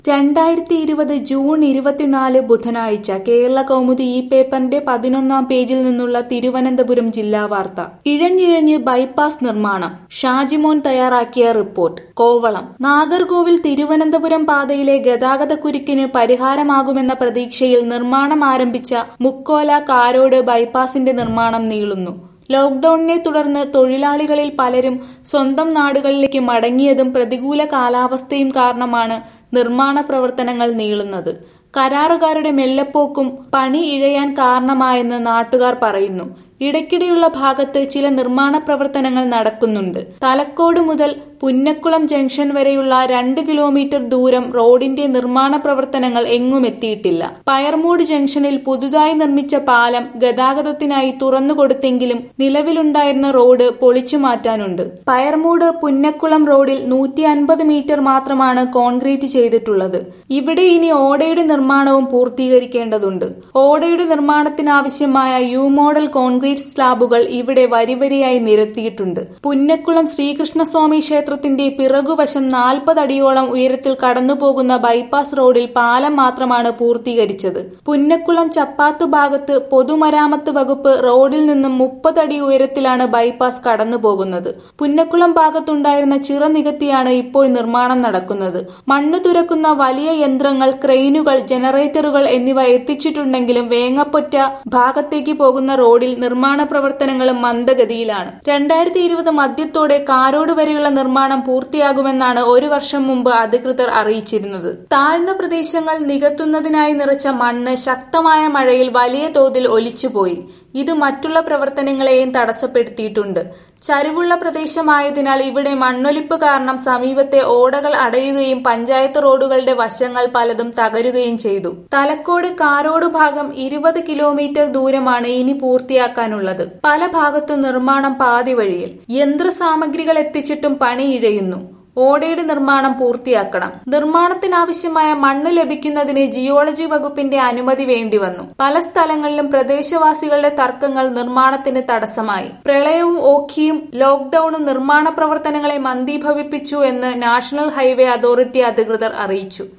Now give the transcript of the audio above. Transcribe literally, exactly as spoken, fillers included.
രണ്ടായിരത്തി ഇരുപത് ജൂൺ ഇരുപത്തിനാല് ബുധനാഴ്ച കേരള കൗമുദി ഈ പേപ്പറിന്റെ പതിനൊന്നാം പേജിൽ നിന്നുള്ള തിരുവനന്തപുരം ജില്ലാ വാർത്ത. ഇഴഞ്ഞിഴഞ്ഞ് ബൈപ്പാസ് നിർമ്മാണം. ഷാജിമോൻ തയ്യാറാക്കിയ റിപ്പോർട്ട്. കോവളം. നാഗർകോവിൽ തിരുവനന്തപുരം പാതയിലെ ഗതാഗതക്കുരുക്കിന് പരിഹാരമാകുമെന്ന പ്രതീക്ഷയിൽ നിർമ്മാണം ആരംഭിച്ച മുക്കോല കാരോട് ബൈപ്പാസിന്റെ നിർമ്മാണം നീളുന്നു. ലോക്ഡൌണിനെ തുടർന്ന് തൊഴിലാളികളിൽ പലരും സ്വന്തം നാടുകളിലേക്ക് മടങ്ങിയതും പ്രതികൂല കാലാവസ്ഥയും കാരണമാണ് നിർമ്മാണ പ്രവർത്തനങ്ങൾ നീളുന്നത്. കരാറുകാരുടെ മെല്ലെപ്പോക്കും പണി ഇഴയാൻ കാരണമായെന്ന് നാട്ടുകാർ പറയുന്നു. ഇടയ്ക്കിടെയുള്ള ഭാഗത്ത് ചില നിർമ്മാണ പ്രവർത്തനങ്ങൾ നടക്കുന്നുണ്ട്. തലക്കോട് മുതൽ പുന്നക്കുളം ജംഗ്ഷൻ വരെയുള്ള രണ്ട് കിലോമീറ്റർ ദൂരം റോഡിന്റെ നിർമ്മാണ പ്രവർത്തനങ്ങൾ എങ്ങും എത്തിയിട്ടില്ല. പയർമൂട് ജംഗ്ഷനിൽ പുതുതായി നിർമ്മിച്ച പാലം ഗതാഗതത്തിനായി തുറന്നുകൊടുത്തെങ്കിലും നിലവിലുണ്ടായിരുന്ന റോഡ് പൊളിച്ചു മാറ്റാനുണ്ട്. പയർമൂട് പുന്നക്കുളം റോഡിൽ നൂറ്റി അൻപത് മീറ്റർ മാത്രമാണ് കോൺക്രീറ്റ് ചെയ്തിട്ടുള്ളത്. ഇവിടെ ഇനി ഓടയുടെ നിർമ്മാണവും പൂർത്തീകരിക്കേണ്ടതുണ്ട്. ഓടയുടെ നിർമ്മാണത്തിനാവശ്യമായ യു മോഡൽ കോൺക്രീറ്റ് സ്ലാബുകൾ ഇവിടെ വരിവരിയായി നിരത്തിയിട്ടുണ്ട്. പുന്നക്കുളം ശ്രീകൃഷ്ണസ്വാമി ക്ഷേത്രത്തിന്റെ പിറകുവശം നാൽപ്പത് അടിയോളം ഉയരത്തിൽ കടന്നുപോകുന്ന ബൈപ്പാസ് റോഡിൽ പാലം മാത്രമാണ് പൂർത്തീകരിച്ചത്. പുന്നക്കുളം ചപ്പാത്ത് ഭാഗത്ത് പൊതുമരാമത്ത് വകുപ്പ് റോഡിൽ നിന്നും മുപ്പത് അടി ഉയരത്തിലാണ് ബൈപ്പാസ് കടന്നുപോകുന്നത്. പുന്നക്കുളം ഭാഗത്തുണ്ടായിരുന്ന ചിറ നികത്തിയാണ് ഇപ്പോൾ നിർമ്മാണം നടക്കുന്നത്. മണ്ണ് തുരക്കുന്ന വലിയ യന്ത്രങ്ങൾ, ക്രെയിനുകൾ, ജനറേറ്ററുകൾ എന്നിവ എത്തിച്ചിട്ടുണ്ടെങ്കിലും വേങ്ങപ്പൊറ്റ ഭാഗത്തേക്ക് പോകുന്ന റോഡിൽ നിർമ്മാണ പ്രവർത്തനങ്ങളും മന്ദഗതിയിലാണ്. രണ്ടായിരത്തി ഇരുപത് മധ്യത്തോടെ കാരോട് വരെയുള്ള നിർമ്മാണം പൂർത്തിയാകുമെന്നാണ് ഒരു വർഷം മുമ്പ് അധികൃതർ അറിയിച്ചിരുന്നത്. താഴ്ന്ന പ്രദേശങ്ങൾ നികത്തുന്നതിനായി നിറച്ച മണ്ണ് ശക്തമായ മഴയിൽ വലിയ തോതിൽ ഒലിച്ചുപോയി. ഇത് മറ്റുള്ള പ്രവർത്തനങ്ങളെയും തടസ്സപ്പെടുത്തിയിട്ടുണ്ട്. ചരിവുള്ള പ്രദേശമായതിനാൽ ഇവിടെ മണ്ണൊലിപ്പ് കാരണം സമീപത്തെ ഓടകൾ അടയുകയും പഞ്ചായത്ത് റോഡുകളുടെ വശങ്ങൾ പലതും തകരുകയും ചെയ്തു. തലക്കോട് കാരോട് ഭാഗം ഇരുപത് കിലോമീറ്റർ ദൂരമാണ് ഇനി പൂർത്തിയാക്കാനുള്ളത്. പല ഭാഗത്തും നിർമ്മാണം പാതി വഴിയിൽ. യന്ത്രസാമഗ്രികൾ എത്തിച്ചിട്ടും പണി ഇഴയുന്നു. ഓടയുടെ നിർമ്മാണം പൂർത്തിയാക്കണം. നിർമ്മാണത്തിനാവശ്യമായ മണ്ണ് ലഭിക്കുന്നതിന് ജിയോളജി വകുപ്പിന്റെ അനുമതി വേണ്ടിവന്നു. പല സ്ഥലങ്ങളിലും പ്രദേശവാസികളുടെ തർക്കങ്ങൾ നിർമ്മാണത്തിന് തടസ്സമായി. പ്രളയവും ഓഖിയും ലോക്ഡൌണും നിർമ്മാണ പ്രവർത്തനങ്ങളെ മന്ദീഭവിപ്പിച്ചു എന്ന് നാഷണൽ ഹൈവേ അതോറിറ്റി അധികൃതർ അറിയിച്ചു.